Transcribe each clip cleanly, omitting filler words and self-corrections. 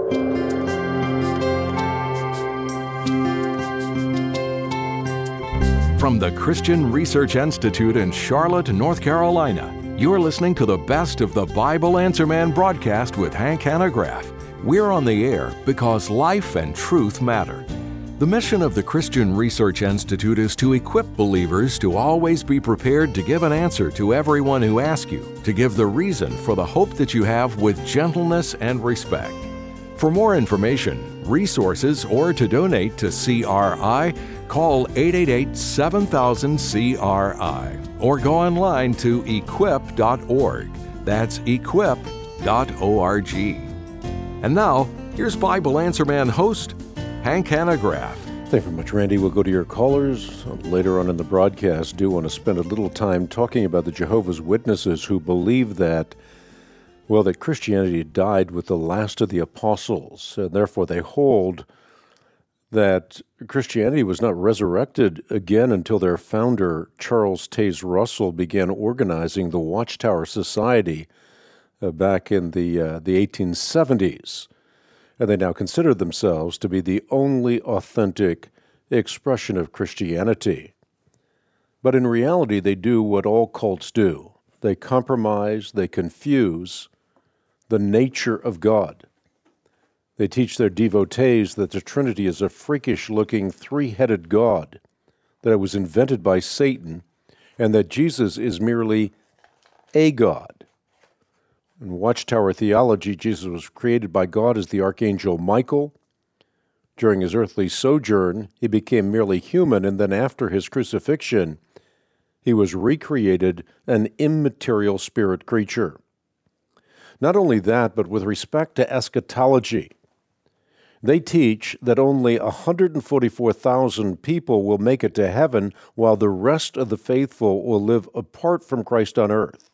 From the Christian Research Institute in Charlotte, North Carolina, you're listening to the best of the Bible Answer Man broadcast with Hank Hanegraaff. We're on the air because life and truth matter. The mission of the Christian Research Institute is to equip believers to always be prepared to give an answer to everyone who asks you, to give the reason for the hope that you have with gentleness and respect. For more information, resources, or to donate to CRI, call 888-7000-CRI or go online to equip.org. That's equip.org. And now, here's Bible Answer Man host, Hank Hanegraaff. Thank you very much, Randy. We'll go to your callers later on in the broadcast. I do want to spend a little time talking about the Jehovah's Witnesses who believe that Christianity died with the last of the apostles, and therefore they hold that Christianity was not resurrected again until their founder, Charles Taze Russell, began organizing the Watchtower Society back in the 1870s. And they now consider themselves to be the only authentic expression of Christianity. But in reality, they do what all cults do. They compromise, they confuse the nature of God. They teach their devotees that the Trinity is a freakish-looking three-headed God, that it was invented by Satan, and that Jesus is merely a God. In Watchtower theology, Jesus was created by God as the Archangel Michael. During his earthly sojourn, he became merely human, and then after his crucifixion, he was recreated an immaterial spirit creature. Not only that, but with respect to eschatology, they teach that only 144,000 people will make it to heaven, while the rest of the faithful will live apart from Christ on earth.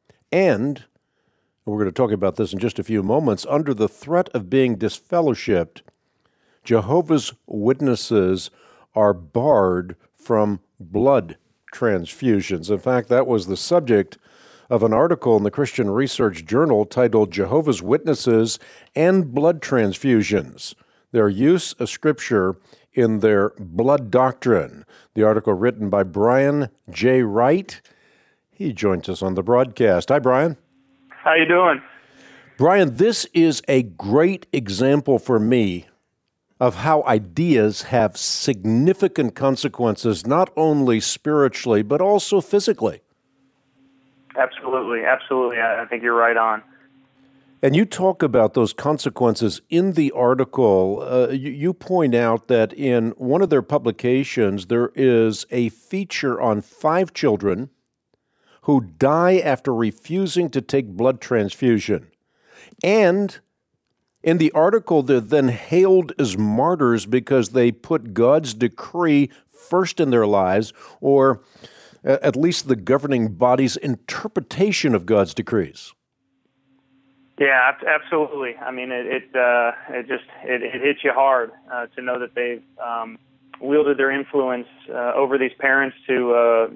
And we're going to talk about this in just a few moments, under the threat of being disfellowshipped, Jehovah's Witnesses are barred from blood transfusions. In fact, that was the subject of an article in the Christian Research Journal titled Jehovah's Witnesses and Blood Transfusions, Their Use of Scripture in Their Blood Doctrine. The article written by Brian J. Wright. He joins us on the broadcast. Hi, Brian. How you doing? Brian, this is a great example for me of how ideas have significant consequences, not only spiritually, but also physically. Absolutely. I think you're right on. And you talk about those consequences in the article. You point out that in one of their publications, there is a feature on 5 children who die after refusing to take blood transfusion. And in the article, they're then hailed as martyrs because they put God's decree first in their lives, or at least the governing body's interpretation of God's decrees. Yeah, absolutely. I mean, it hits you hard to know that they've wielded their influence over these parents to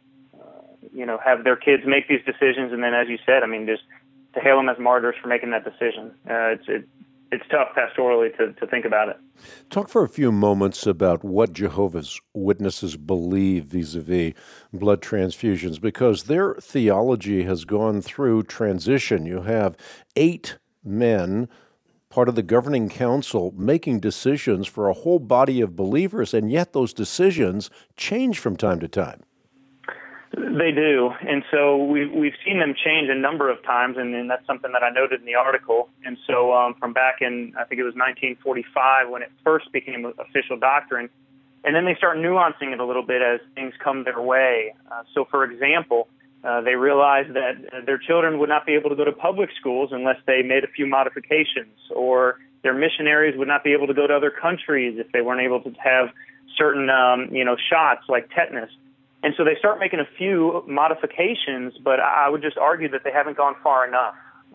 have their kids make these decisions, and then, as you said, I mean, just to hail them as martyrs for making that decision. It's tough pastorally to think about it. Talk for a few moments about what Jehovah's Witnesses believe vis-a-vis blood transfusions, because their theology has gone through transition. You have 8 men, part of the governing council, making decisions for a whole body of believers, and yet those decisions change from time to time. They do, and so we've seen them change a number of times, and that's something that I noted in the article. And so from back in, I think it was 1945, when it first became official doctrine, and then they start nuancing it a little bit as things come their way. So, for example, they realized that their children would not be able to go to public schools unless they made a few modifications, or their missionaries would not be able to go to other countries if they weren't able to have certain, shots like tetanus. And so they start making a few modifications, but I would just argue that they haven't gone far enough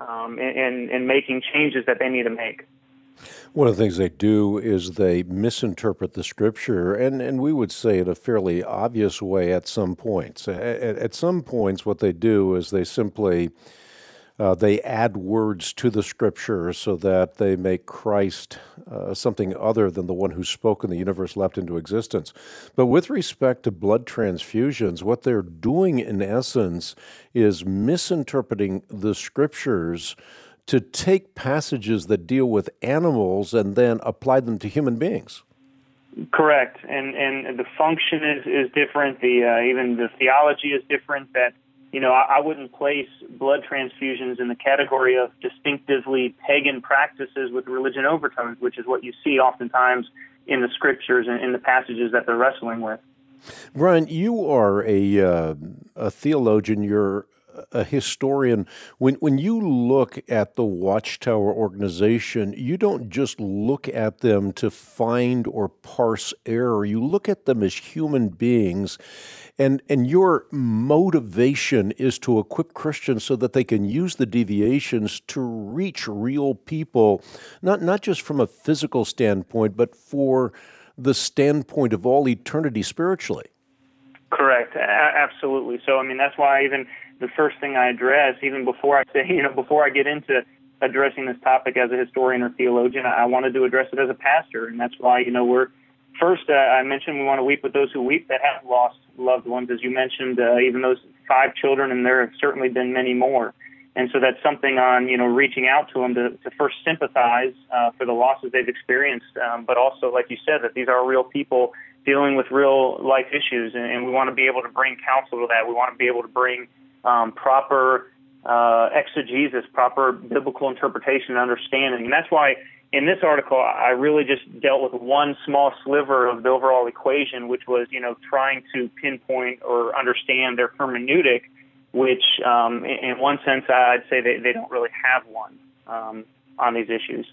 in making changes that they need to make. One of the things they do is they misinterpret the Scripture, and we would say in a fairly obvious way at some points. At some points, what they do is they simply They add words to the Scripture so that they make Christ something other than the one who spoke and the universe leapt into existence. But with respect to blood transfusions, what they're doing in essence is misinterpreting the Scriptures to take passages that deal with animals and then apply them to human beings. Correct, and the function is different. Even the theology is different. That I wouldn't place blood transfusions in the category of distinctively pagan practices with religion overtones, which is what you see oftentimes in the Scriptures and in the passages that they're wrestling with. Brian, you are a theologian. You're a historian. When you look at the Watchtower organization, you don't just look at them to find or parse error. You look at them as human beings, and your motivation is to equip Christians so that they can use the deviations to reach real people, not just from a physical standpoint, but for the standpoint of all eternity spiritually. Correct. Absolutely. So, that's why even the first thing I address, even before I say, before I get into addressing this topic as a historian or theologian, I wanted to address it as a pastor. And that's why, we're first, I mentioned we want to weep with those who weep that have lost loved ones, as you mentioned, even those 5 children, and there have certainly been many more. And so that's something on, reaching out to them to first sympathize for the losses they've experienced, but also, like you said, that these are real people dealing with real life issues, and we want to be able to bring counsel to that. We want to be able to bring proper exegesis, proper biblical interpretation and understanding. And that's why in this article I really just dealt with one small sliver of the overall equation, which was, trying to pinpoint or understand their hermeneutic, which in one sense I'd say they don't really have one on these issues.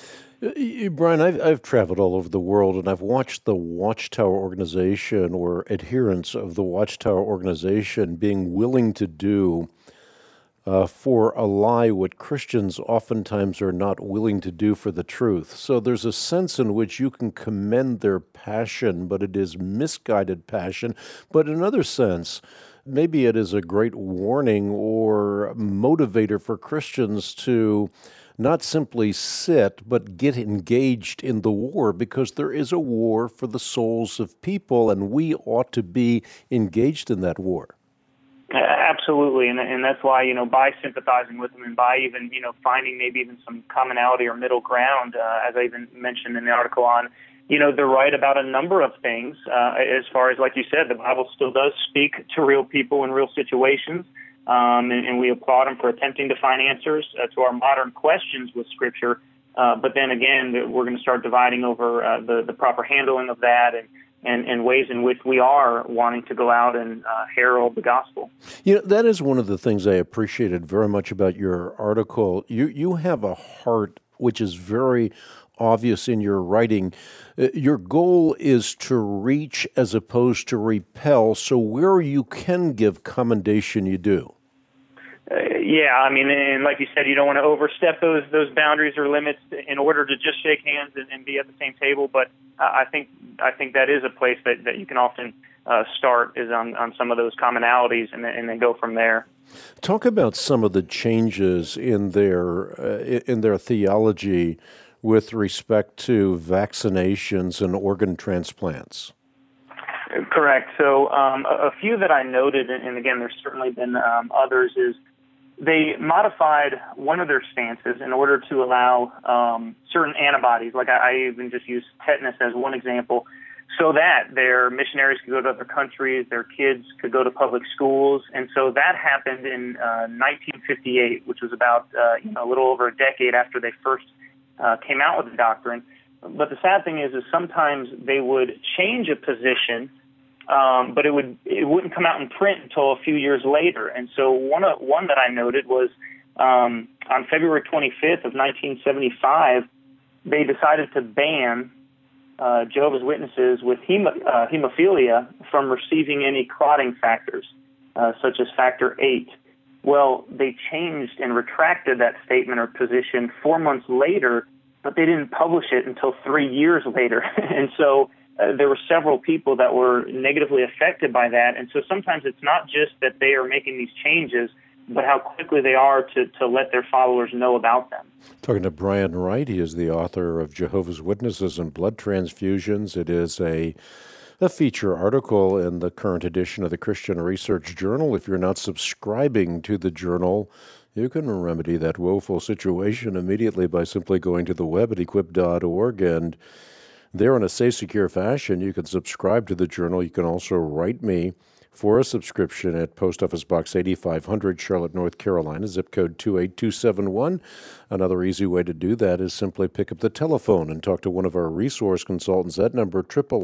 Brian, I've traveled all over the world, and I've watched the Watchtower organization or adherents of the Watchtower organization being willing to do for a lie what Christians oftentimes are not willing to do for the truth. So there's a sense in which you can commend their passion, but it is misguided passion. But in another sense, maybe it is a great warning or motivator for Christians to not simply sit, but get engaged in the war, because there is a war for the souls of people, and we ought to be engaged in that war. Absolutely, and that's why, by sympathizing with them and by even, finding maybe even some commonality or middle ground, as I even mentioned in the article on, they're right about a number of things. As far as, like you said, the Bible still does speak to real people in real situations. And we applaud them for attempting to find answers to our modern questions with Scripture. But then again, we're going to start dividing over the proper handling of that and ways in which we are wanting to go out and herald the gospel. That is one of the things I appreciated very much about your article. You have a heart which is very obvious in your writing. Your goal is to reach as opposed to repel, so where you can give commendation, you do. And like you said, you don't want to overstep those boundaries or limits in order to just shake hands and be at the same table. But I think that is a place that you can often start is on some of those commonalities and then go from there. Talk about some of the changes in their theology with respect to vaccinations and organ transplants. Correct. So a few that I noted, and again, there's certainly been others, is they modified one of their stances in order to allow certain antibodies, like I even just used tetanus as one example, so that their missionaries could go to other countries, their kids could go to public schools. And so that happened in 1958, which was about a little over a decade after they first came out with the doctrine. But the sad thing is sometimes they would change a position, but it wouldn't come out in print until a few years later. And so one that I noted was on February 25th of 1975, they decided to ban Jehovah's Witnesses with hemophilia from receiving any clotting factors, such as factor VIII. Well, they changed and retracted that statement or position 4 months later, but they didn't publish it until 3 years later. And so there were several people that were negatively affected by that. And so sometimes it's not just that they are making these changes, but how quickly they are to let their followers know about them. Talking to Brian Wright, he is the author of Jehovah's Witnesses and Blood Transfusions. It is a feature article in the current edition of the Christian Research Journal. If you're not subscribing to the journal, you can remedy that woeful situation immediately by simply going to the web at equip.org, and there in a safe, secure fashion, you can subscribe to the journal. You can also write me for a subscription at Post Office Box 8500, Charlotte, North Carolina, zip code 28271. Another easy way to do that is simply pick up the telephone and talk to one of our resource consultants. That number,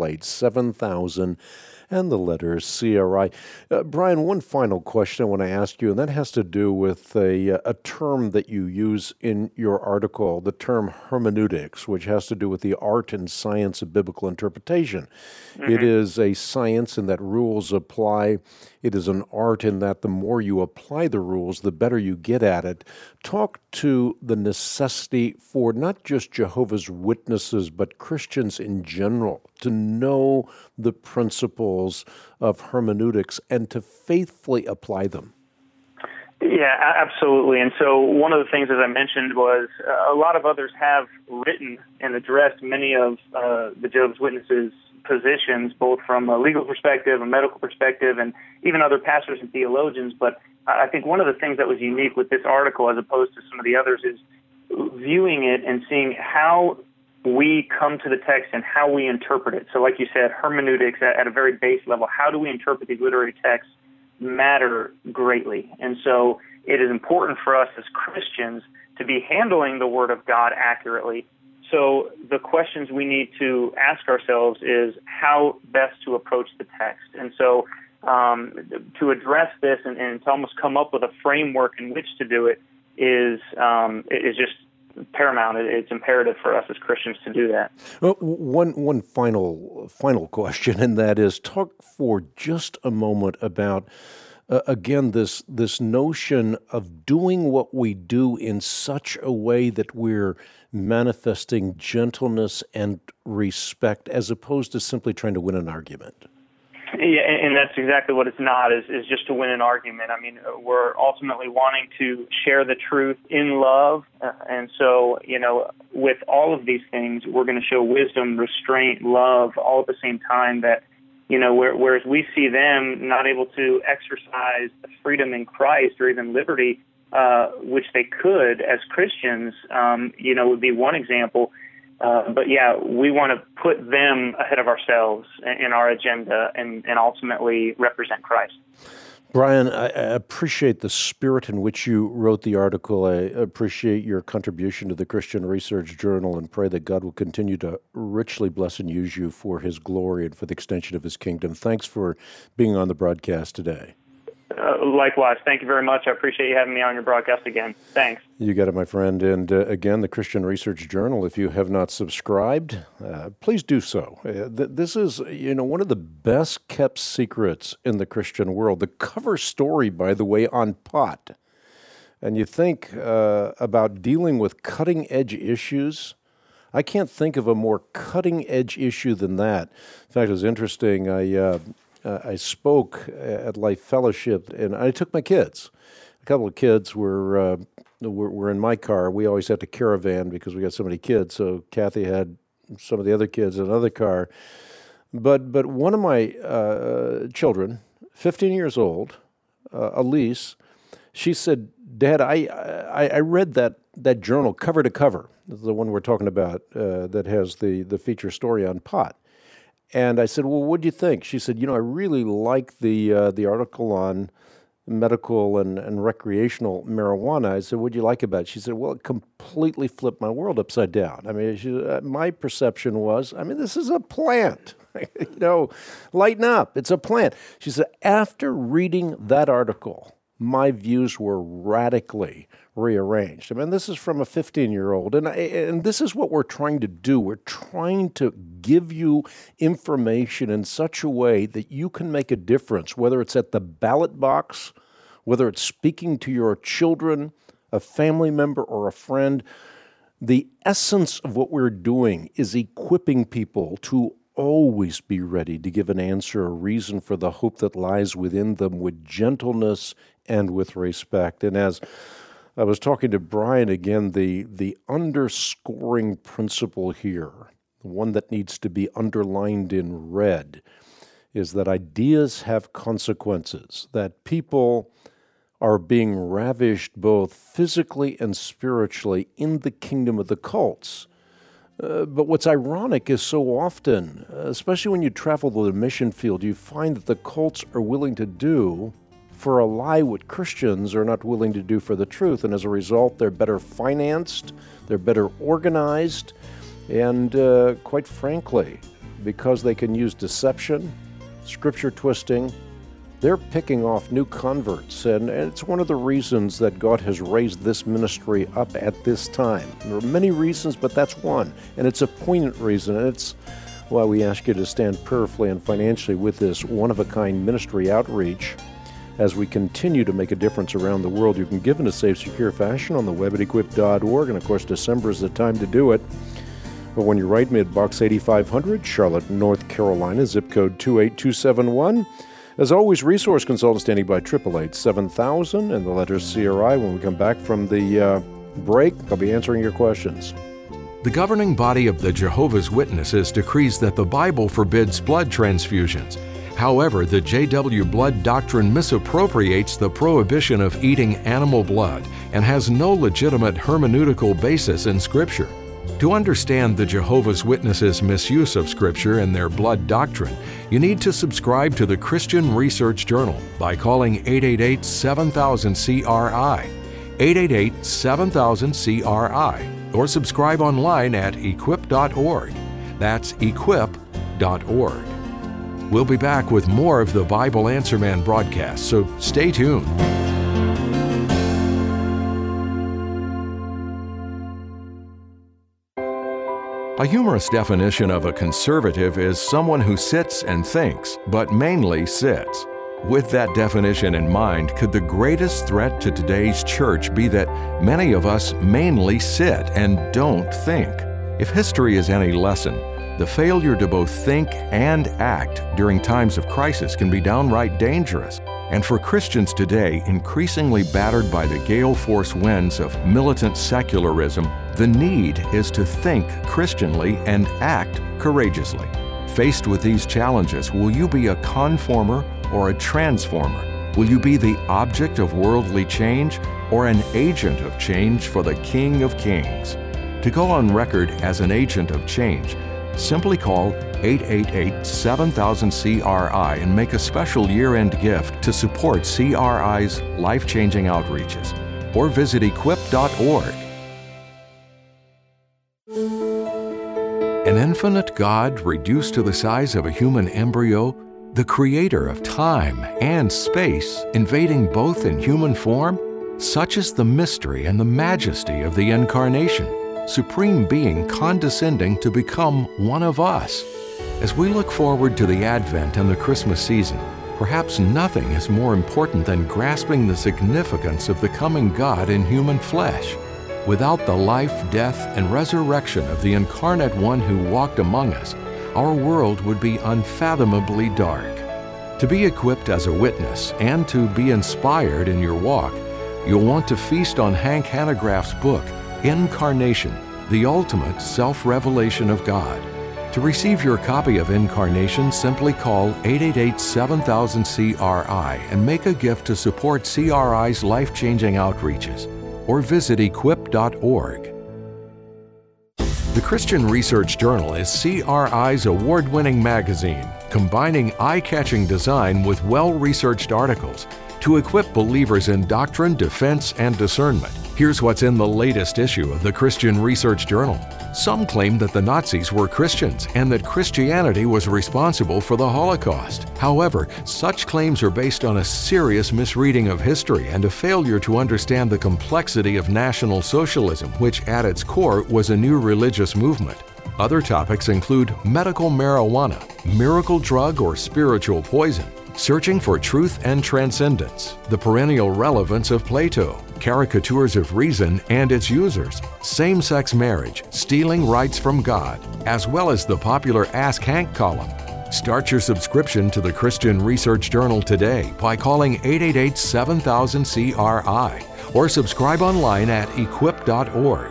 888-7000, and the letters CRI. Brian, one final question I want to ask you, and that has to do with a term that you use in your article, the term hermeneutics, which has to do with the art and science of biblical interpretation. Mm-hmm. It is a science in that rules apply. It is an art in that the more you apply the rules, the better you get at it. Talk to the necessity for not just Jehovah's Witnesses, but Christians in general to know the principles of hermeneutics and to faithfully apply them. Yeah, absolutely. And so one of the things, as I mentioned, was a lot of others have written and addressed many of the Jehovah's Witnesses' positions, both from a legal perspective, a medical perspective, and even other pastors and theologians. But I think one of the things that was unique with this article, as opposed to some of the others, is viewing it and seeing how we come to the text and how we interpret it. So like you said, hermeneutics at a very base level, how do we interpret these literary texts matter greatly. And so it is important for us as Christians to be handling the Word of God accurately. So the questions we need to ask ourselves is how best to approach the text. And so to address this and to almost come up with a framework in which to do it is just paramount. It's imperative for us as Christians to do that. Well, one final question, and that is, talk for just a moment about again this notion of doing what we do in such a way that we're manifesting gentleness and respect, as opposed to simply trying to win an argument. Yeah, and that's exactly what it's not, is just to win an argument. I mean, we're ultimately wanting to share the truth in love. And so, with all of these things, we're going to show wisdom, restraint, love, all at the same time that, whereas we see them not able to exercise the freedom in Christ or even liberty, which they could as Christians, would be one example. But yeah, we want to put them ahead of ourselves in our agenda and ultimately represent Christ. Brian, I appreciate the spirit in which you wrote the article. I appreciate your contribution to the Christian Research Journal and pray that God will continue to richly bless and use you for His glory and for the extension of His kingdom. Thanks for being on the broadcast today. Likewise. Thank you very much. I appreciate you having me on your broadcast again. Thanks. You got it, my friend. And again, the Christian Research Journal, if you have not subscribed, please do so. This is, one of the best kept secrets in the Christian world. The cover story, by the way, on pot. And you think about dealing with cutting edge issues. I can't think of a more cutting edge issue than that. In fact, it was interesting. I spoke at Life Fellowship, and I took my kids. A couple of kids were in my car. We always had to caravan because we got so many kids. So Kathy had some of the other kids in another car. But one of my children, 15 years old, Elise, she said, "Dad, I read that journal cover to cover, the one we're talking about that has the feature story on pot." And I said, "Well, what do you think?" She said, "I really like the article on medical and recreational marijuana." I said, "What do you like about it?" She said, "Well, it completely flipped my world upside down. I mean, my perception was, this is a plant. Lighten up. It's a plant." She said, "After reading that article, my views were radically rearranged." This is from a 15-year-old, and this is what we're trying to do. We're trying to give you information in such a way that you can make a difference, whether it's at the ballot box, whether it's speaking to your children, a family member, or a friend. The essence of what we're doing is equipping people to always be ready to give an answer, a reason for the hope that lies within them with gentleness and with respect. And as I was talking to Brian again, the underscoring principle here, the one that needs to be underlined in red, is that ideas have consequences, that people are being ravished both physically and spiritually in the kingdom of the cults. But what's ironic is so often, especially when you travel to the mission field, you find that the cults are willing to do for a lie what Christians are not willing to do for the truth. And as a result, they're better financed, they're better organized, and quite frankly, because they can use deception, scripture twisting, they're picking off new converts. And it's one of the reasons that God has raised this ministry up at this time. There are many reasons, but that's one. And it's a poignant reason. And it's why we ask you to stand prayerfully and financially with this one-of-a-kind ministry outreach as we continue to make a difference around the world. You can give in a safe, secure fashion on the web at equip.org. And of course, December is the time to do it. But when you write me at Box 8500, Charlotte, North Carolina, zip code 28271. As always, resource consultant standing by 888-7000 and the letter CRI. When we come back from the break, I'll be answering your questions. The governing body of the Jehovah's Witnesses decrees that the Bible forbids blood transfusions. However, the JW Blood Doctrine misappropriates the prohibition of eating animal blood and has no legitimate hermeneutical basis in Scripture. To understand the Jehovah's Witnesses' misuse of Scripture and their blood doctrine, you need to subscribe to the Christian Research Journal by calling 888-7000-CRI, 888-7000-CRI, or subscribe online at equip.org. That's equip.org. We'll be back with more of the Bible Answer Man broadcast, so stay tuned. A humorous definition of a conservative is someone who sits and thinks, but mainly sits. With that definition in mind, could the greatest threat to today's church be that many of us mainly sit and don't think? If history is any lesson, the failure to both think and act during times of crisis can be downright dangerous. And for Christians today, increasingly battered by the gale force winds of militant secularism, the need is to think Christianly and act courageously. Faced with these challenges, will you be a conformer or a transformer? Will you be the object of worldly change or an agent of change for the King of Kings? To go on record as an agent of change, simply call 888-7000-CRI and make a special year-end gift to support CRI's life-changing outreaches. Or visit equip.org. An infinite God reduced to the size of a human embryo, the creator of time and space, invading both in human form? Such is the mystery and the majesty of the Incarnation, Supreme Being condescending to become one of us. As we look forward to the Advent and the Christmas season, perhaps nothing is more important than grasping the significance of the coming God in human flesh. Without the life, death, and resurrection of the Incarnate One who walked among us, our world would be unfathomably dark. To be equipped as a witness and to be inspired in your walk, you'll want to feast on Hank Hanegraaff's book, Incarnation, the Ultimate Self-Revelation of God. To receive your copy of Incarnation, simply call 888-7000-CRI and make a gift to support CRI's life-changing outreaches, or visit equip.org. The Christian Research Journal is CRI's award-winning magazine, combining eye-catching design with well-researched articles to equip believers in doctrine, defense, and discernment. Here's what's in the latest issue of the Christian Research Journal. Some claim that the Nazis were Christians and that Christianity was responsible for the Holocaust. However, such claims are based on a serious misreading of history and a failure to understand the complexity of National Socialism, which at its core was a new religious movement. Other topics include medical marijuana, miracle drug or spiritual poison, searching for truth and transcendence, the perennial relevance of Plato, caricatures of reason and its users, same-sex marriage, stealing rights from God, as well as the popular Ask Hank column, Start your subscription to the Christian Research Journal today by calling 888-7000-CRI or subscribe online at equip.org.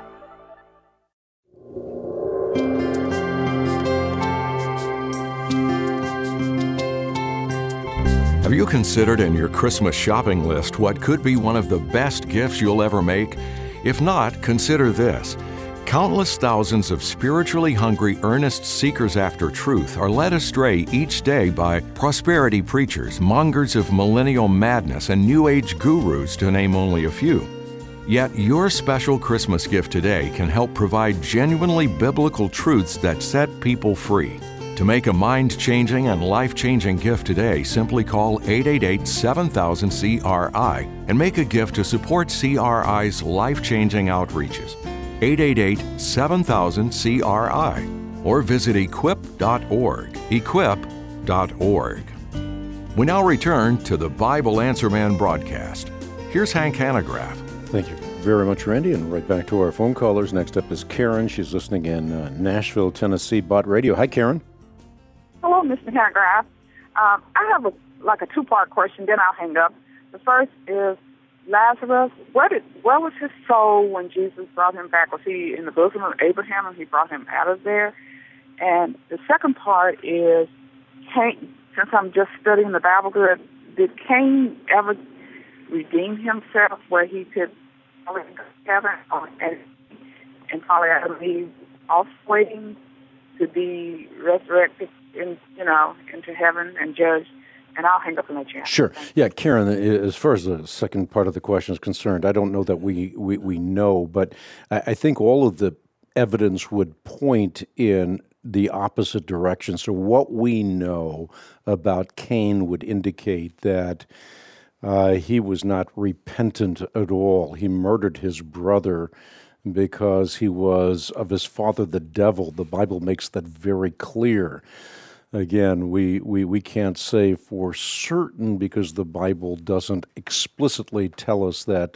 Have you considered in your Christmas shopping list what could be one of the best gifts you'll ever make? If not, consider this. Countless thousands of spiritually hungry, earnest seekers after truth are led astray each day by prosperity preachers, mongers of millennial madness, and New Age gurus, to name only a few. Yet your special Christmas gift today can help provide genuinely biblical truths that set people free. To make a mind-changing and life-changing gift today, simply call 888-7000-CRI and make a gift to support CRI's life-changing outreaches. 888-7000-CRI or visit equip.org. Equip.org. We now return to the Bible Answer Man broadcast. Here's Hank Hanegraaff. Thank you very much, Randy, and right back to our phone callers. Next up is Karen. She's listening in Nashville, Tennessee, Bott Radio. Hi, Karen. Hello, Mr. Hanegraaff. I have a two-part question, then I'll hang up. The first is, Lazarus, where was his soul when Jesus brought him back? Was he in the bosom of Abraham and he brought him out of there? And the second part is, Cain, since I'm just studying the Bible good, did Cain ever redeem himself where he could go to heaven and probably Adam and Eve also waiting to be resurrected into heaven and judged? And I'll hang up and let you answer. Sure. Yeah, Karen, as far as the second part of the question is concerned, I don't know that we know, but I think all of the evidence would point in the opposite direction. So what we know about Cain would indicate that he was not repentant at all. He murdered his brother because he was of his father the devil. The Bible makes that very clear. Again, we can't say for certain because the Bible doesn't explicitly tell us that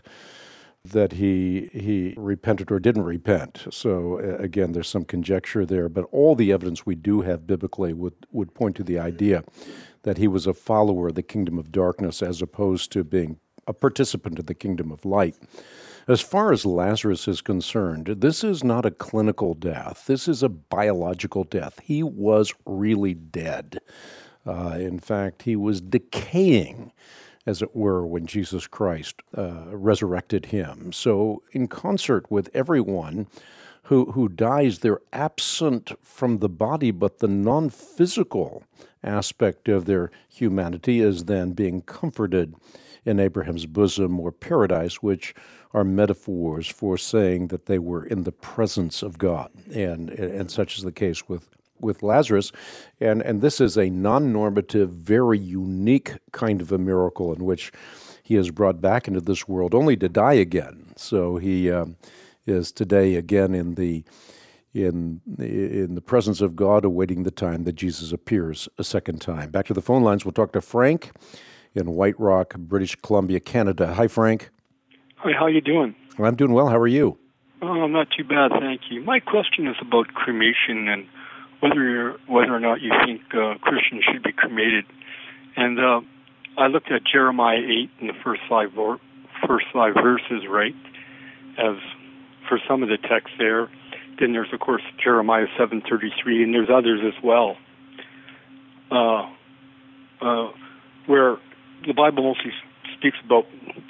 he repented or didn't repent. So again, there's some conjecture there, but all the evidence we do have biblically would point to the idea that he was a follower of the kingdom of darkness as opposed to being a participant of the kingdom of light. As far as Lazarus is concerned, this is not a clinical death. This is a biological death. He was really dead. In fact, he was decaying, as it were, when Jesus Christ resurrected him. So in concert with everyone who dies, they're absent from the body, but the non-physical aspect of their humanity is then being comforted in Abraham's bosom or paradise, which are metaphors for saying that they were in the presence of God. And such is the case with Lazarus. And this is a non-normative, very unique kind of a miracle in which he is brought back into this world only to die again. So he is today again in the presence of God, awaiting the time that Jesus appears a second time. Back to the phone lines. We'll talk to Frank in White Rock, British Columbia, Canada. Hi, Frank. Hi, how you doing? Well, I'm doing well. How are you? Oh, not too bad, thank you. My question is about cremation and whether or not you think Christians should be cremated. And I looked at Jeremiah 8 in the first five verses, right, as for some of the text there. Then there's, of course, Jeremiah 7:33, and there's others as well, where the Bible mostly speaks about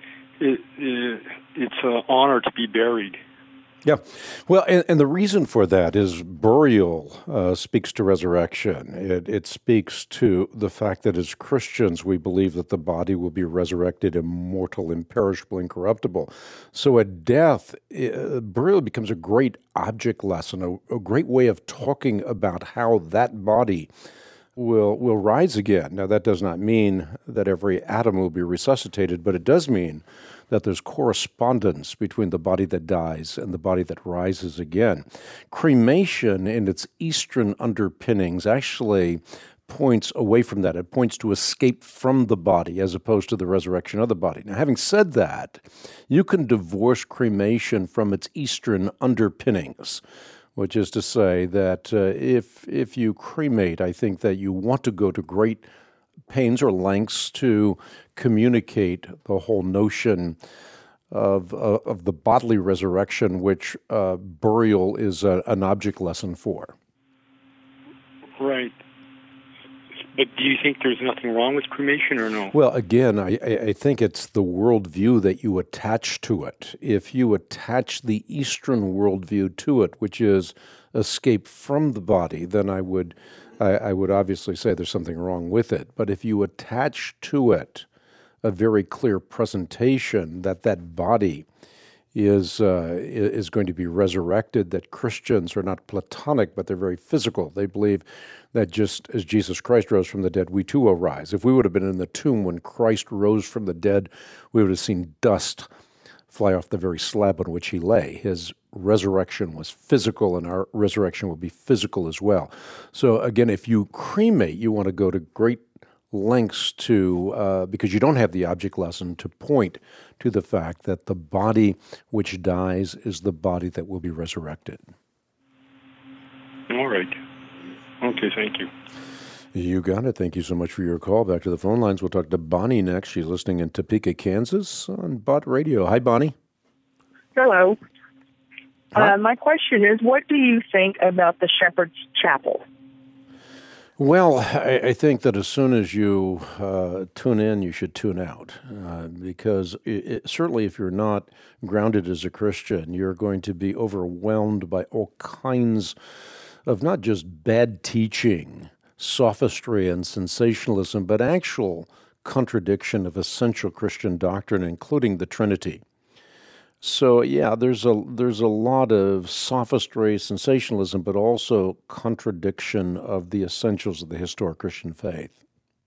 it's an honor to be buried. Yeah. Well, and the reason for that is burial speaks to resurrection. It speaks to the fact that as Christians, we believe that the body will be resurrected, immortal, imperishable, incorruptible. So at death, burial becomes a great object lesson, a great way of talking about how that body will rise again. Now, that does not mean that every atom will be resuscitated, but it does mean that there's correspondence between the body that dies and the body that rises again. Cremation, in its Eastern underpinnings, actually points away from that. It points to escape from the body as opposed to the resurrection of the body. Now, having said that, you can divorce cremation from its Eastern underpinnings, which is to say that if you cremate, I think that you want to go to great pains or lengths to communicate the whole notion of the bodily resurrection, which burial is an object lesson for. Right. But do you think there's nothing wrong with cremation or no? Well, again, I think it's the worldview that you attach to it. If you attach the Eastern worldview to it, which is escape from the body, then I would obviously say there's something wrong with it. But if you attach to it a very clear presentation that body is going to be resurrected, that Christians are not Platonic, but they're very physical. They believe that just as Jesus Christ rose from the dead, we too will rise. If we would have been in the tomb when Christ rose from the dead, we would have seen dust fly off the very slab on which he lay. His resurrection was physical, and our resurrection will be physical as well. So again, if you cremate, you want to go to great lengths to, because you don't have the object lesson, to point to the fact that the body which dies is the body that will be resurrected. All right. Okay, thank you. You got it. Thank you so much for your call. Back to the phone lines. We'll talk to Bonnie next. She's listening in Topeka, Kansas on Bott Radio. Hi, Bonnie. Hello. My question is, what do you think about the Shepherd's Chapel? Well, I think that as soon as you tune in, you should tune out, because certainly if you're not grounded as a Christian, you're going to be overwhelmed by all kinds of not just bad teaching, sophistry, and sensationalism, but actual contradiction of essential Christian doctrine, including the Trinity. So, yeah, there's a lot of sophistry, sensationalism, but also contradiction of the essentials of the historic Christian faith.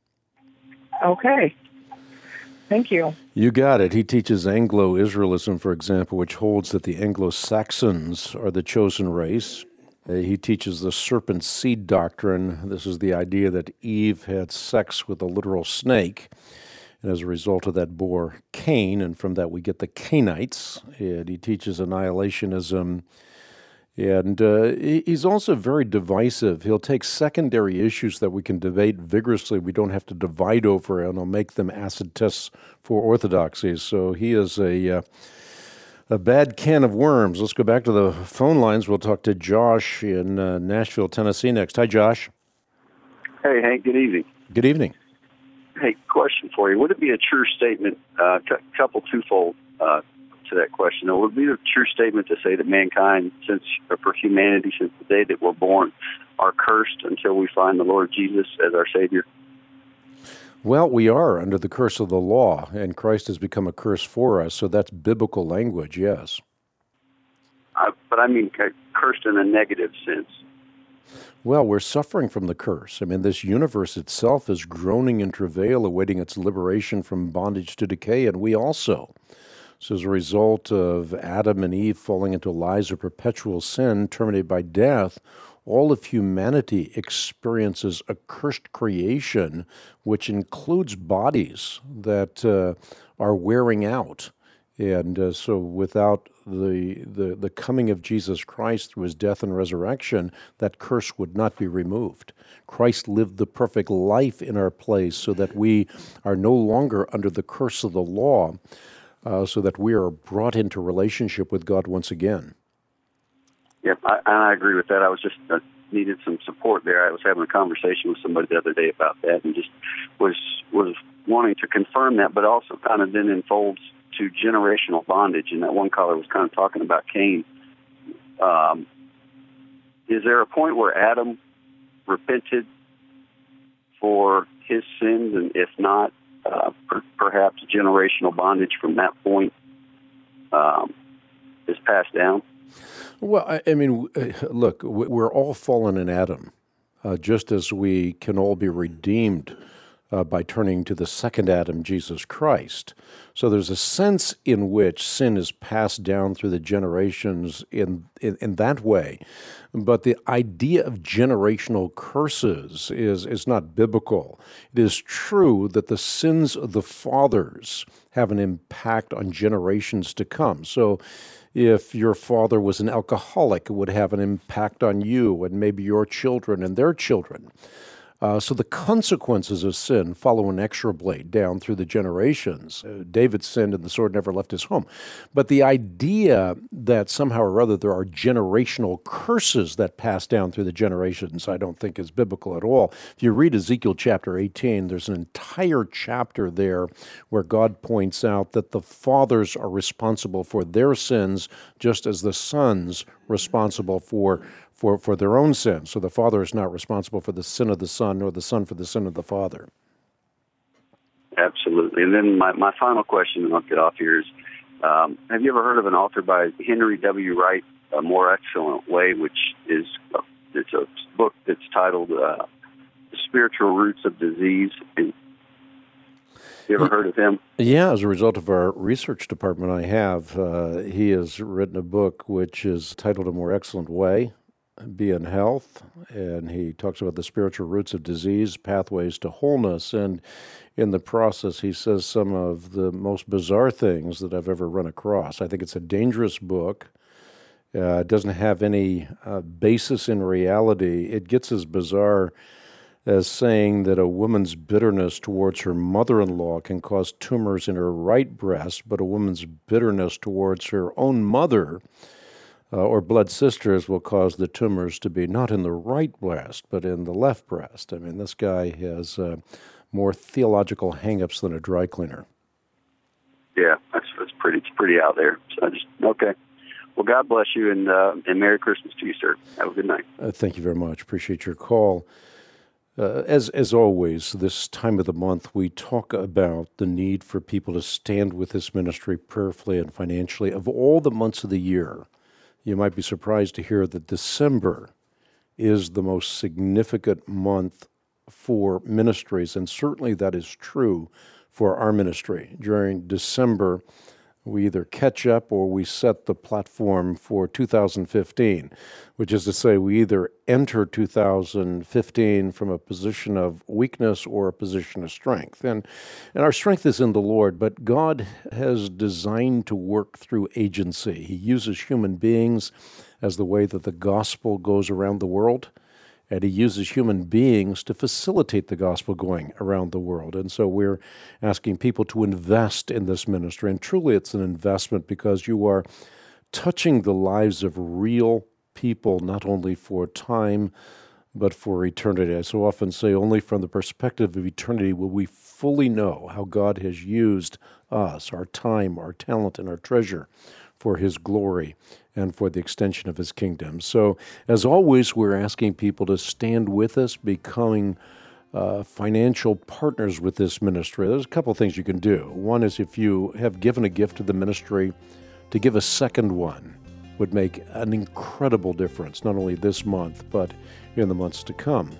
Okay. Thank you. You got it. He teaches Anglo-Israelism, for example, which holds that the Anglo-Saxons are the chosen race. He teaches the serpent seed doctrine. This is the idea that Eve had sex with a literal snake, and as a result of that bore Cain, and from that we get the Cainites. And he teaches annihilationism. And he's also very divisive. He'll take secondary issues that we can debate vigorously. We don't have to divide over, and he'll make them acid tests for orthodoxy. So he is a bad can of worms. Let's go back to the phone lines. We'll talk to Josh in Nashville, Tennessee next. Hi, Josh. Hey, Hank. Good evening. Good evening. Hey, question for you. Would it be a true statement, twofold to that question? Would it be a true statement to say that mankind, for humanity, since the day that we're born, are cursed until we find the Lord Jesus as our Savior? Well, we are under the curse of the law, and Christ has become a curse for us, so that's biblical language, yes. But I mean cursed in a negative sense. Well, we're suffering from the curse. I mean, this universe itself is groaning in travail, awaiting its liberation from bondage to decay, and we also. So as a result of Adam and Eve falling into lives of perpetual sin, terminated by death, all of humanity experiences a cursed creation, which includes bodies that are wearing out. And so without the coming of Jesus Christ through his death and resurrection, that curse would not be removed. Christ lived the perfect life in our place so that we are no longer under the curse of the law, so that we are brought into relationship with God once again. Yep, I agree with that. I was just needed some support there. I was having a conversation with somebody the other day about that, and just was wanting to confirm that, but also kind of then unfolds to generational bondage. And that one caller was kind of talking about Cain. Is there a point where Adam repented for his sins, and if not, perhaps generational bondage from that point is passed down? Well, I mean, look, we're all fallen in Adam, just as we can all be redeemed by turning to the second Adam, Jesus Christ. So there's a sense in which sin is passed down through the generations in that way. But the idea of generational curses is not biblical. It is true that the sins of the fathers have an impact on generations to come. So If your father was an alcoholic, it would have an impact on you and maybe your children and their children. So the consequences of sin follow inexorably down through the generations. David sinned and the sword never left his home. But the idea that somehow or other there are generational curses that pass down through the generations, I don't think is biblical at all. If you read Ezekiel chapter 18, there's an entire chapter there where God points out that the fathers are responsible for their sins just as the sons responsible for their own sin. So the father is not responsible for the sin of the son, nor the son for the sin of the father. Absolutely. And then my final question, and I'll get off here, is have you ever heard of an author by Henry W. Wright, A More Excellent Way, which is it's a book that's titled The Spiritual Roots of Disease? And you ever heard of him? Yeah, as a result of our research department, I have. He has written a book which is titled A More Excellent Way, Be in Health, and he talks about the spiritual roots of disease, pathways to wholeness, and in the process he says some of the most bizarre things that I've ever run across. I think it's a dangerous book. It doesn't have any basis in reality. It gets as bizarre as saying that a woman's bitterness towards her mother-in-law can cause tumors in her right breast, but a woman's bitterness towards her own mother or blood sisters will cause the tumors to be not in the right breast, but in the left breast. I mean, this guy has more theological hang-ups than a dry cleaner. Yeah, it's pretty out there. So okay. Well, God bless you, and Merry Christmas to you, sir. Have a good night. Thank you very much. Appreciate your call. As always, this time of the month, we talk about the need for people to stand with this ministry prayerfully and financially. Of all the months of the year, you might be surprised to hear that December is the most significant month for ministries, and certainly that is true for our ministry. During December, we either catch up or we set the platform for 2015, which is to say we either enter 2015 from a position of weakness or a position of strength. And our strength is in the Lord, but God has designed to work through agency. He uses human beings as the way that the gospel goes around the world, and he uses human beings to facilitate the gospel going around the world. And so we're asking people to invest in this ministry. And truly it's an investment because you are touching the lives of real people, not only for time, but for eternity. I so often say only from the perspective of eternity will we fully know how God has used us, our time, our talent, and our treasure for his glory and for the extension of his kingdom. So, as always, we're asking people to stand with us, becoming financial partners with this ministry. There's a couple of things you can do. One is if you have given a gift to the ministry, to give a second one would make an incredible difference, not only this month, but in the months to come.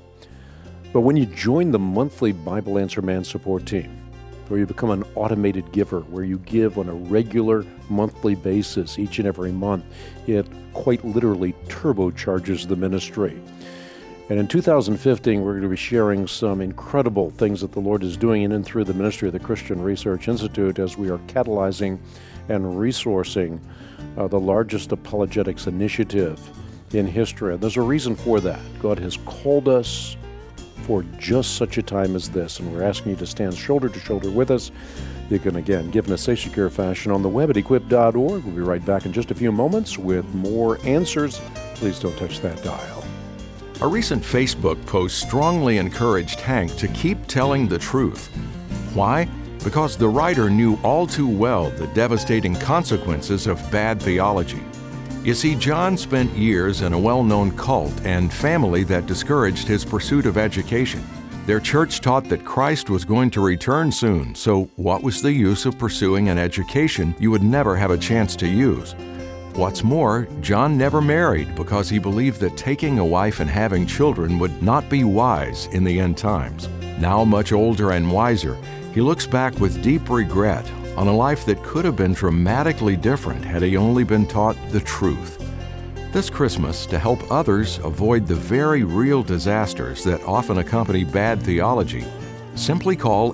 But when you join the monthly Bible Answer Man support team, where you become an automated giver, where you give on a regular monthly basis each and every month, it quite literally turbocharges the ministry. And in 2015, we're going to be sharing some incredible things that the Lord is doing in and through the ministry of the Christian Research Institute as we are catalyzing and resourcing the largest apologetics initiative in history. And there's a reason for that. God has called us for just such a time as this, and we're asking you to stand shoulder to shoulder with us. You can, again, give in a safe, secure fashion on the web at equip.org. We'll be right back in just a few moments with more answers. Please don't touch that dial. A recent Facebook post strongly encouraged Hank to keep telling the truth. Why? Because the writer knew all too well the devastating consequences of bad theology. You see, John spent years in a well-known cult and family that discouraged his pursuit of education. Their church taught that Christ was going to return soon, so what was the use of pursuing an education you would never have a chance to use? What's more, John never married because he believed that taking a wife and having children would not be wise in the end times. Now much older and wiser, he looks back with deep regret on a life that could have been dramatically different had he only been taught the truth. This Christmas, to help others avoid the very real disasters that often accompany bad theology, simply call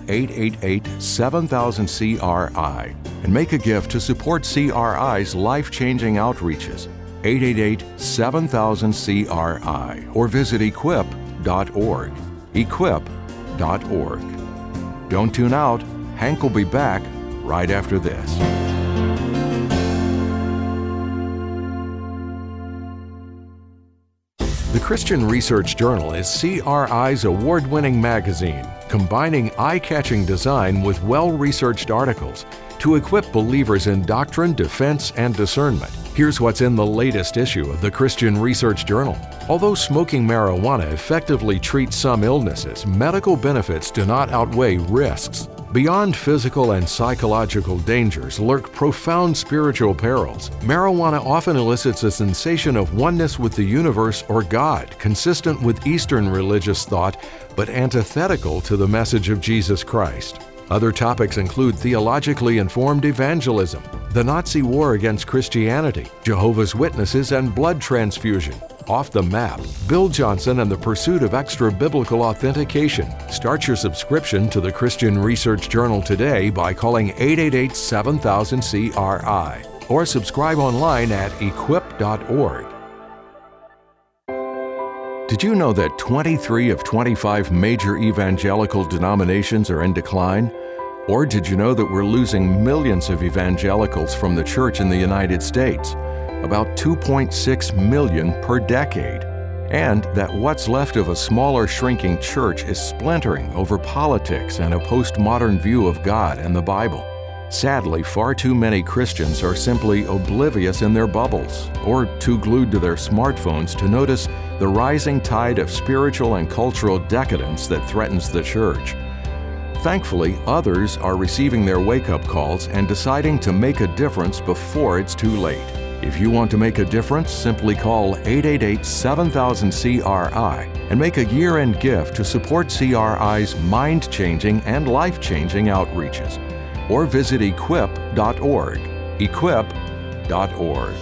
888-7000-CRI and make a gift to support CRI's life-changing outreaches. 888-7000-CRI or visit equip.org. Equip.org. Don't tune out. Hank will be back right after this. The Christian Research Journal is CRI's award-winning magazine, combining eye-catching design with well-researched articles to equip believers in doctrine, defense, and discernment. Here's what's in the latest issue of the Christian Research Journal. Although smoking marijuana effectively treats some illnesses, medical benefits do not outweigh risks. Beyond physical and psychological dangers lurk profound spiritual perils. Marijuana often elicits a sensation of oneness with the universe or God, consistent with Eastern religious thought, but antithetical to the message of Jesus Christ. Other topics include theologically informed evangelism, the Nazi war against Christianity, Jehovah's Witnesses, and blood transfusion. Off the Map, Bill Johnson and the Pursuit of Extra-Biblical Authentication. Start your subscription to the Christian Research Journal today by calling 888-7000-CRI or subscribe online at equip.org. Did you know that 23 of 25 major evangelical denominations are in decline? Or did you know that we're losing millions of evangelicals from the church in the United States? About 2.6 million per decade. And that what's left of a smaller, shrinking church is splintering over politics and a postmodern view of God and the Bible. Sadly, far too many Christians are simply oblivious in their bubbles or too glued to their smartphones to notice the rising tide of spiritual and cultural decadence that threatens the church. Thankfully, others are receiving their wake-up calls and deciding to make a difference before it's too late. If you want to make a difference, simply call 888-7000-CRI and make a year-end gift to support CRI's mind-changing and life-changing outreaches. Or visit equip.org. Equip.org.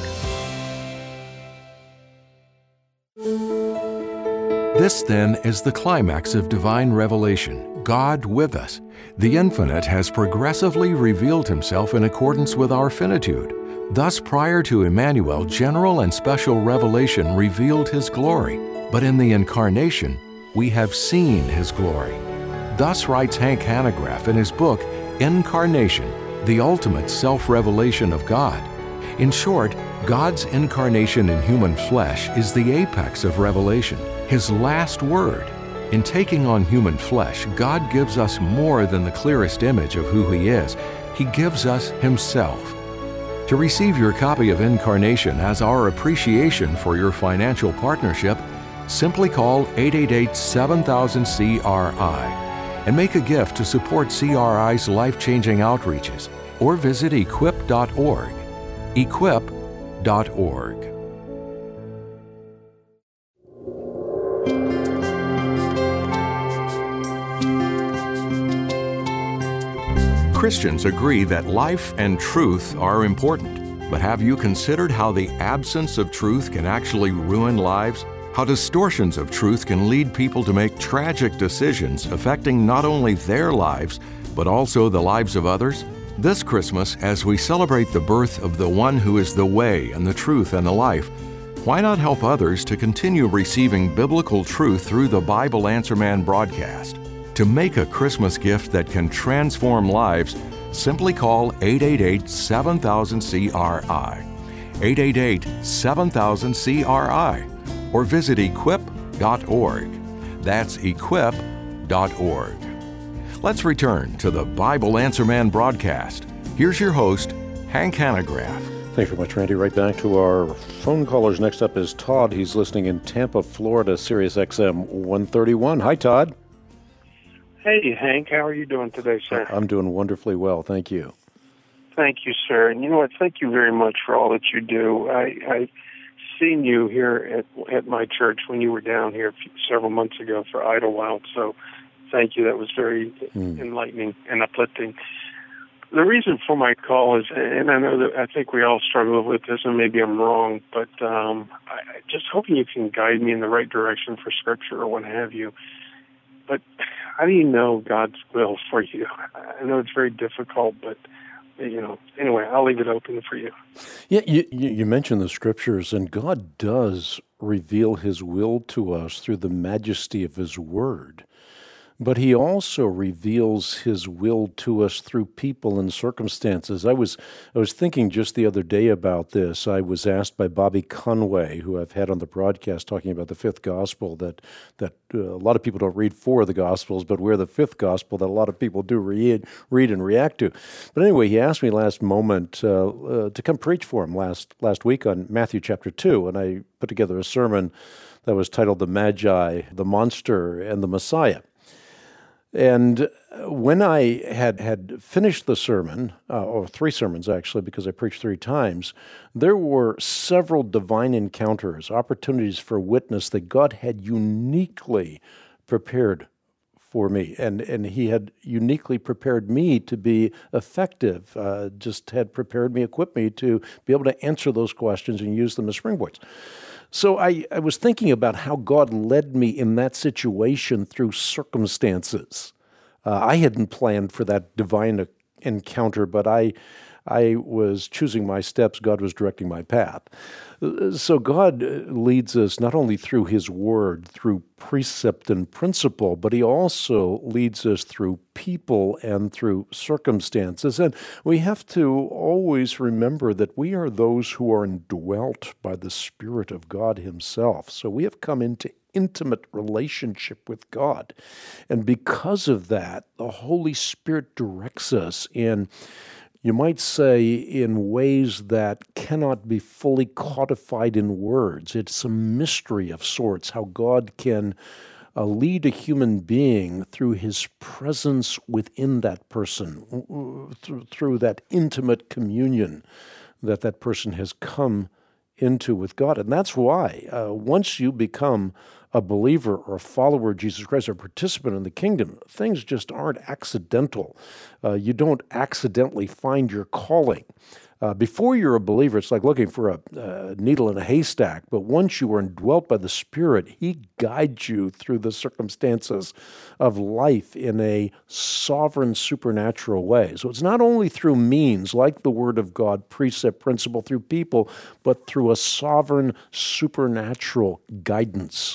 This, then, is the climax of divine revelation, God with us. The Infinite has progressively revealed Himself in accordance with our finitude. Thus, prior to Emmanuel, general and special revelation revealed His glory, but in the Incarnation, we have seen His glory. Thus writes Hank Hanegraaff in his book, Incarnation, the ultimate self-revelation of God. In short, God's incarnation in human flesh is the apex of revelation, His last word. In taking on human flesh, God gives us more than the clearest image of who He is. He gives us Himself. To receive your copy of Incarnation as our appreciation for your financial partnership, simply call 888-7000-CRI and make a gift to support CRI's life-changing outreaches, or visit equip.org. Equip.org. Christians agree that life and truth are important, but have you considered how the absence of truth can actually ruin lives? How distortions of truth can lead people to make tragic decisions affecting not only their lives, but also the lives of others? This Christmas, as we celebrate the birth of the one who is the way and the truth and the life, why not help others to continue receiving biblical truth through the Bible Answer Man broadcast? To make a Christmas gift that can transform lives, simply call 888-7000-CRI, 888-7000-CRI, or visit equip.org. That's equip.org. Let's return to the Bible Answer Man broadcast. Here's your host, Hank Hanegraaff. Thanks very much, Randy. Right back to our phone callers. Next up is Todd. He's listening in Tampa, Florida, Sirius XM 131. Hi, Todd. Hey, Hank. How are you doing today, sir? I'm doing wonderfully well. Thank you. Thank you, sir. And you know what? Thank you very much for all that you do. I've seen you here at my church when you were down here several months ago for Idlewild. So thank you. That was very enlightening and uplifting. The reason for my call is, and I know that I think we all struggle with this, and maybe I'm wrong, but I just hoping you can guide me in the right direction for Scripture or what have you. But how do you know God's will for you? I know it's very difficult, but anyway, I'll leave it open for you. Yeah, you mentioned the Scriptures, and God does reveal His will to us through the majesty of His Word. But He also reveals His will to us through people and circumstances. I was thinking just the other day about this. I was asked by Bobby Conway, who I've had on the broadcast talking about the fifth gospel, that a lot of people don't read four of the gospels, but we're the fifth gospel that a lot of people do read and react to. But anyway, he asked me last moment to come preach for him last week on Matthew chapter 2, and I put together a sermon that was titled The Magi, the Monster, and the Messiah. And when I had finished the sermon, or three sermons actually, because I preached three times, there were several divine encounters, opportunities for witness that God had uniquely prepared for me. And He had uniquely prepared me to be effective, just had prepared me, equipped me to be able to answer those questions and use them as springboards. So I was thinking about how God led me in that situation through circumstances. I hadn't planned for that divine encounter, but I was choosing my steps. God was directing my path. So God leads us not only through His Word, through precept and principle, but He also leads us through people and through circumstances. And we have to always remember that we are those who are indwelt by the Spirit of God Himself. So we have come into intimate relationship with God. And because of that, the Holy Spirit directs us in, you might say, in ways that cannot be fully codified in words. It's a mystery of sorts, how God can lead a human being through His presence within that person, through that intimate communion that person has come into with God. And that's why once you become a believer or a follower of Jesus Christ or a participant in the kingdom, things just aren't accidental. You don't accidentally find your calling. Before you're a believer, it's like looking for a needle in a haystack. But once you are indwelt by the Spirit, He guides you through the circumstances of life in a sovereign, supernatural way. So it's not only through means, like the Word of God, precept, principle, through people, but through a sovereign, supernatural guidance.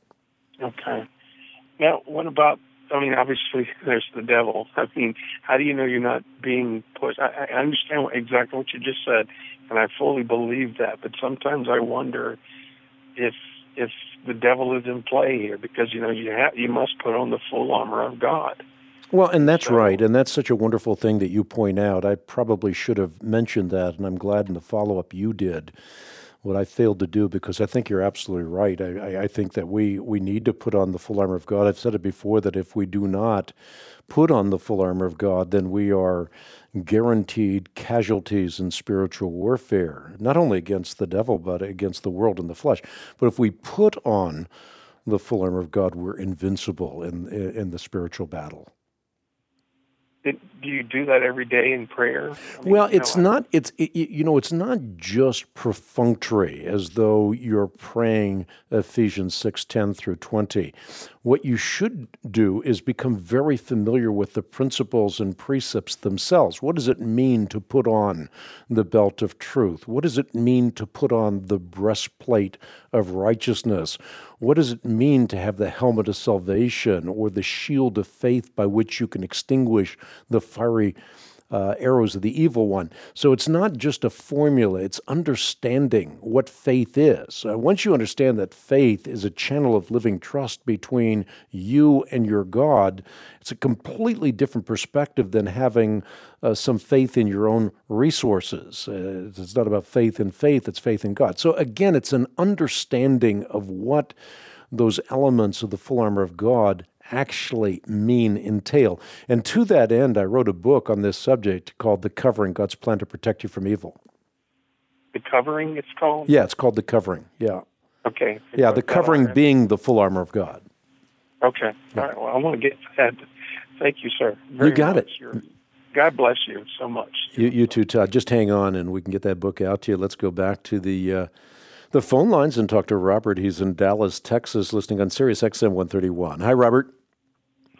Okay. Now, what about, obviously there's the devil. How do you know you're not being pushed? I understand exactly what you just said, and I fully believe that, but sometimes I wonder if the devil is in play here, because, you must put on the full armor of God. Well, and that's right, and that's such a wonderful thing that you point out. I probably should have mentioned that, and I'm glad in the follow-up you did. What I failed to do, because I think you're absolutely right. I think that we need to put on the full armor of God. I've said it before that if we do not put on the full armor of God, then we are guaranteed casualties in spiritual warfare, not only against the devil, but against the world and the flesh. But if we put on the full armor of God, we're invincible in the spiritual battle. Do you do that every day in prayer? Well, it's not just perfunctory, as though you're praying Ephesians 6:10 through 20. What you should do is become very familiar with the principles and precepts themselves. What does it mean to put on the belt of truth? What does it mean to put on the breastplate of righteousness? What does it mean to have the helmet of salvation or the shield of faith by which you can extinguish the fiery arrows of the evil one? So it's not just a formula, it's understanding what faith is. Once you understand that faith is a channel of living trust between you and your God, it's a completely different perspective than having some faith in your own resources. It's not about faith in faith, it's faith in God. So again, it's an understanding of what those elements of the full armor of God actually entail. And to that end, I wrote a book on this subject called The Covering, God's Plan to Protect You from Evil. The Covering, it's called? Yeah, it's called The Covering, yeah. Okay. Yeah, the covering being the full armor of God. Okay. Yeah. All right, well, I want to get that. Thank you, sir. Very you got much. it. God bless you so much. You too, Todd. Just hang on and we can get that book out to you. Let's go back to the phone lines and talk to Robert. He's in Dallas, Texas, listening on Sirius XM 131. Hi, Robert.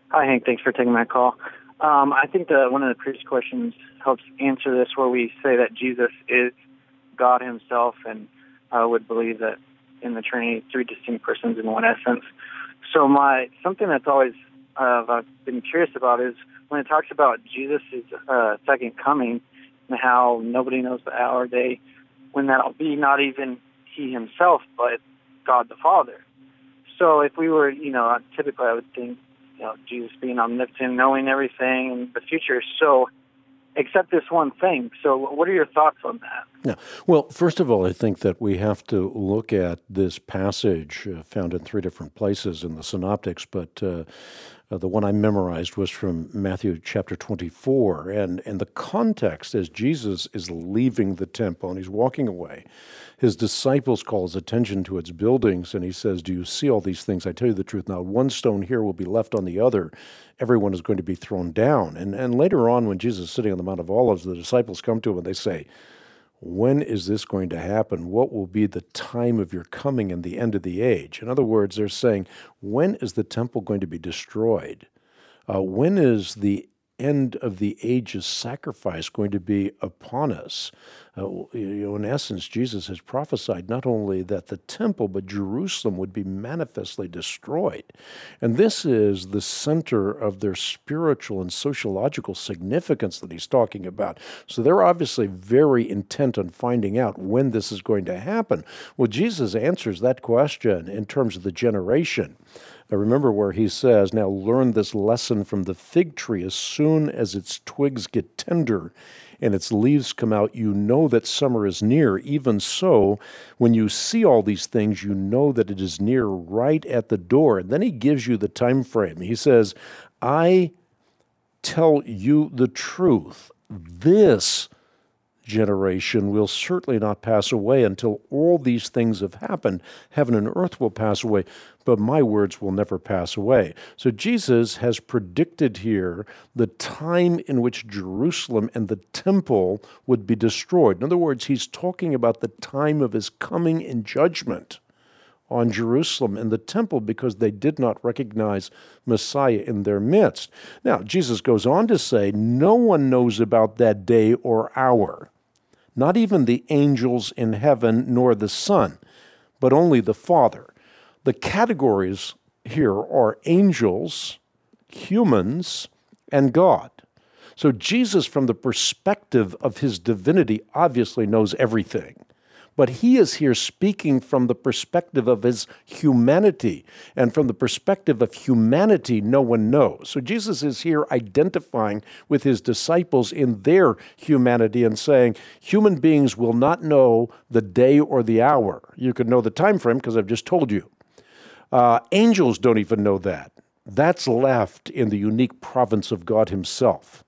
Hi, Hank. Thanks for taking my call. I think one of the previous questions helps answer this, where we say that Jesus is God himself, and I would believe that in the Trinity, three distinct persons in one essence. So something that's always I've been curious about is when it talks about Jesus' second coming and how nobody knows the hour or day when that'll be, not even he himself, but God the Father. So if we were, typically I would think, Jesus being omnipotent, knowing everything in the future. So, except this one thing. So what are your thoughts on that? Yeah. Well, first of all, I think that we have to look at this passage found in three different places in the Synoptics, but the one I memorized was from Matthew chapter 24. And the context, as Jesus is leaving the temple and he's walking away, his disciples call his attention to its buildings, and he says, "Do you see all these things? I tell you the truth, not one stone here will be left on the other. Everyone is going to be thrown down." And later on, when Jesus is sitting on the Mount of Olives, the disciples come to him and they say, "When is this going to happen? What will be the time of your coming and the end of the age?" In other words, they're saying, when is the temple going to be destroyed? When is the end of the age's sacrifice going to be upon us? In essence, Jesus has prophesied not only that the temple, but Jerusalem would be manifestly destroyed. And this is the center of their spiritual and sociological significance that he's talking about. So they're obviously very intent on finding out when this is going to happen. Well, Jesus answers that question in terms of the generation. I remember where he says, "Now learn this lesson from the fig tree. As soon as its twigs get tender and its leaves come out, you know that summer is near. Even so, when you see all these things, you know that it is near, right at the door." And then he gives you the time frame. He says, "I tell you the truth. This generation will certainly not pass away until all these things have happened. Heaven and earth will pass away, but my words will never pass away." So Jesus has predicted here the time in which Jerusalem and the temple would be destroyed. In other words, he's talking about the time of his coming in judgment on Jerusalem and the temple because they did not recognize Messiah in their midst. Now, Jesus goes on to say, no one knows about that day or hour, not even the angels in heaven nor the Son, but only the Father. The categories here are angels, humans, and God. So Jesus, from the perspective of his divinity, obviously knows everything. But he is here speaking from the perspective of his humanity. And from the perspective of humanity, no one knows. So Jesus is here identifying with his disciples in their humanity and saying, human beings will not know the day or the hour. You can know the time frame because I've just told you. Angels don't even know that. That's left in the unique province of God himself.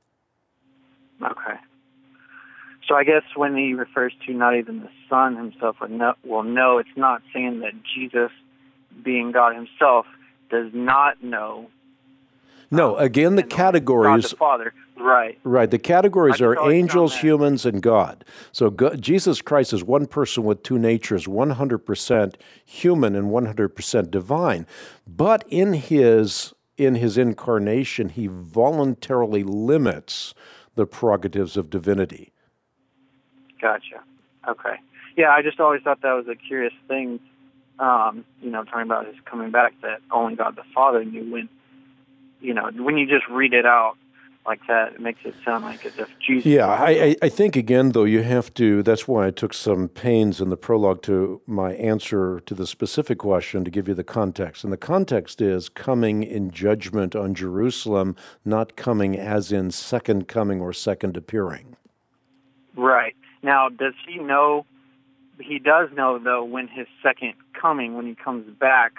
Okay. So I guess when he refers to not even the Son himself will know, it's not saying that Jesus, being God himself, does not know. No, again, the categories... God the Father, right. Right, the categories are angels, humans, and God. So Jesus Christ is one person with two natures, 100% human and 100% divine. But in his incarnation, he voluntarily limits the prerogatives of divinity. Gotcha. Okay. Yeah, I just always thought that was a curious thing, talking about his coming back, that only God the Father knew when, when you just read it out like that, it makes it sound like as if Jesus... Yeah, I think, again, though, you have to, that's why I took some pains in the prologue to my answer to the specific question to give you the context. And the context is coming in judgment on Jerusalem, not coming as in second coming or second appearing. Right. Now, does he know, he does know, though, when his second coming, when he comes back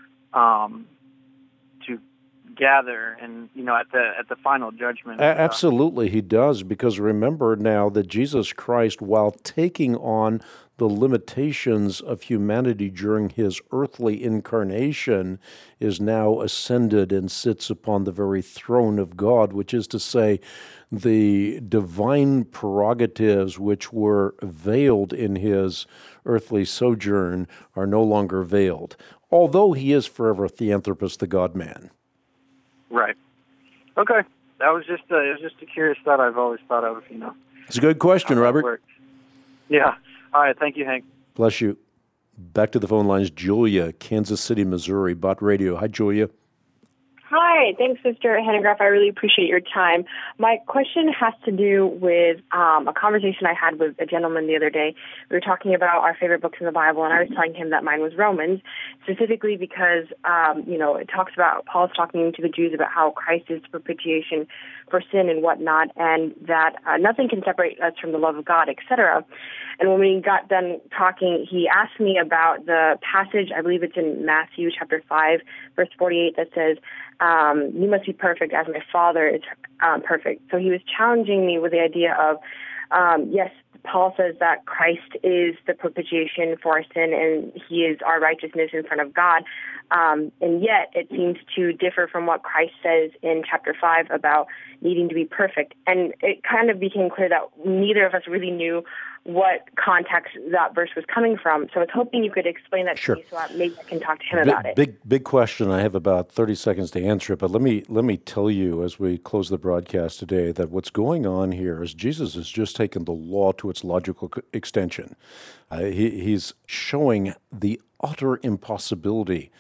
to gather and, at the final judgment. Absolutely, he does, because remember now that Jesus Christ, while taking on the limitations of humanity during his earthly incarnation, is now ascended and sits upon the very throne of God, which is to say, the divine prerogatives which were veiled in his earthly sojourn are no longer veiled, although he is forever Theanthropos, the God-man. Right. Okay. That was just a curious thought I've always thought of, It's a good question, Robert. Yeah. All right. Thank you, Hank. Bless you. Back to the phone lines. Julia, Kansas City, Missouri, Bott Radio. Hi, Julia. Hi. Thanks, Mr. Hanegraaff. I really appreciate your time. My question has to do with a conversation I had with a gentleman the other day. We were talking about our favorite books in the Bible, and I was telling him that mine was Romans, specifically because, it talks about, Paul's talking to the Jews about how Christ is propitiation for sin and whatnot, and that nothing can separate us from the love of God, etc. And when we got done talking, he asked me about the passage, I believe it's in Matthew chapter 5, verse 48, that says, you must be perfect as my Father is perfect. So he was challenging me with the idea of, yes, Paul says that Christ is the propitiation for our sin and he is our righteousness in front of God. And yet it seems to differ from what Christ says in chapter 5 about needing to be perfect. And it kind of became clear that neither of us really knew what context that verse was coming from. So I was hoping you could explain that to me so maybe I can talk to him about it. Big question. I have about 30 seconds to answer it, but let me tell you as we close the broadcast today that what's going on here is Jesus has just taken the law to its logical extension. He's showing the utter impossibility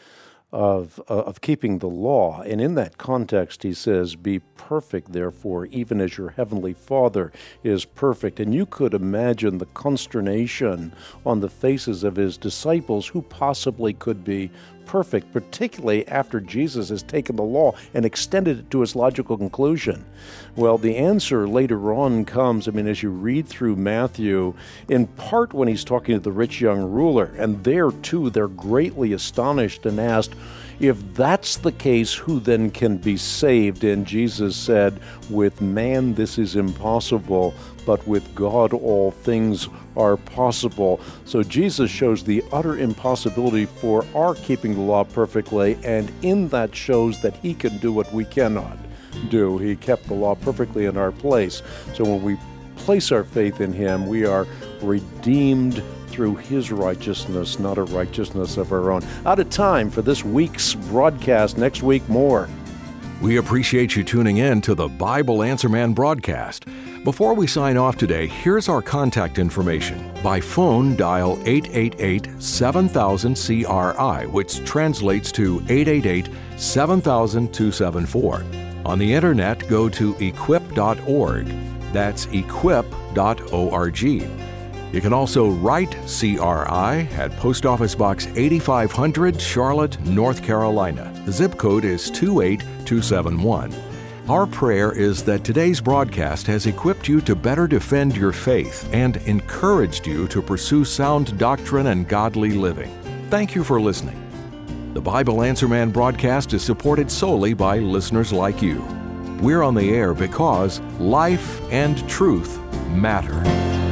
of keeping the law. And in that context, he says, be perfect, therefore, even as your heavenly Father is perfect. And you could imagine the consternation on the faces of his disciples, who possibly could be perfect, particularly after Jesus has taken the law and extended it to its logical conclusion. Well, the answer later on comes, as you read through Matthew, in part when he's talking to the rich young ruler, and there too they're greatly astonished and asked, if that's the case, who then can be saved? And Jesus said, with man this is impossible, but with God all things are possible. So Jesus shows the utter impossibility for our keeping the law perfectly, and in that shows that he can do what we cannot do. He kept the law perfectly in our place. So when we place our faith in him, we are redeemed through his righteousness, not a righteousness of our own. Out of time for this week's broadcast. Next week, more. We appreciate you tuning in to the Bible Answer Man broadcast. Before we sign off today, here's our contact information. By phone, dial 888-7000-CRI, which translates to 888-7000-274. On the internet, go to equip.org. That's equip.org. You can also write CRI at Post Office Box 8500, Charlotte, North Carolina. The zip code is 28271. Our prayer is that today's broadcast has equipped you to better defend your faith and encouraged you to pursue sound doctrine and godly living. Thank you for listening. The Bible Answer Man broadcast is supported solely by listeners like you. We're on the air because life and truth matter.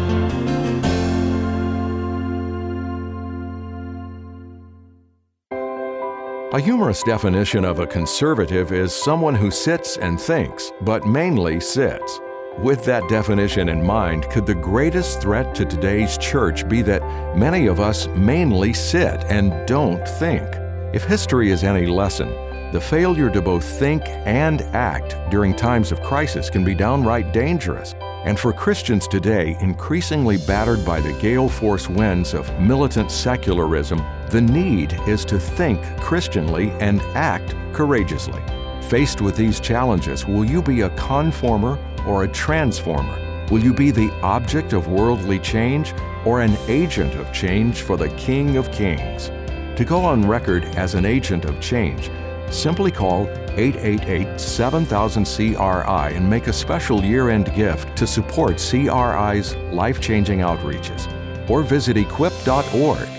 A humorous definition of a conservative is someone who sits and thinks, but mainly sits. With that definition in mind, could the greatest threat to today's church be that many of us mainly sit and don't think? If history is any lesson, the failure to both think and act during times of crisis can be downright dangerous. And for Christians today, increasingly battered by the gale force winds of militant secularism, the need is to think Christianly and act courageously. Faced with these challenges, will you be a conformer or a transformer? Will you be the object of worldly change or an agent of change for the King of Kings? To go on record as an agent of change, simply call 888-7000-CRI and make a special year-end gift to support CRI's life-changing outreaches. Or visit equip.org.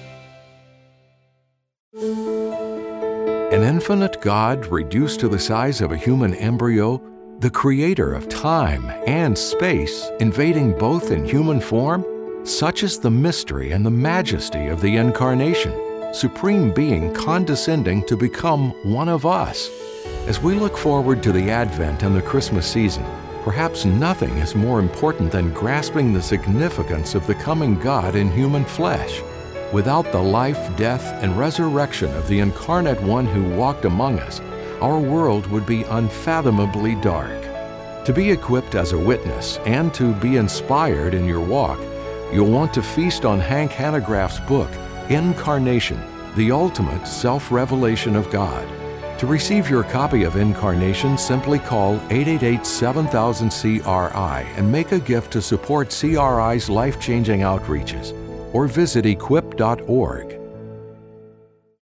An infinite God reduced to the size of a human embryo, the creator of time and space, invading both in human form? Such is the mystery and the majesty of the Incarnation, Supreme Being condescending to become one of us. As we look forward to the Advent and the Christmas season, perhaps nothing is more important than grasping the significance of the coming God in human flesh. Without the life, death, and resurrection of the Incarnate One who walked among us, our world would be unfathomably dark. To be equipped as a witness and to be inspired in your walk, you'll want to feast on Hank Hanegraaff's book, Incarnation, the Ultimate Self-Revelation of God. To receive your copy of Incarnation, simply call 888-7000-CRI and make a gift to support CRI's life-changing outreaches, or visit equip.org.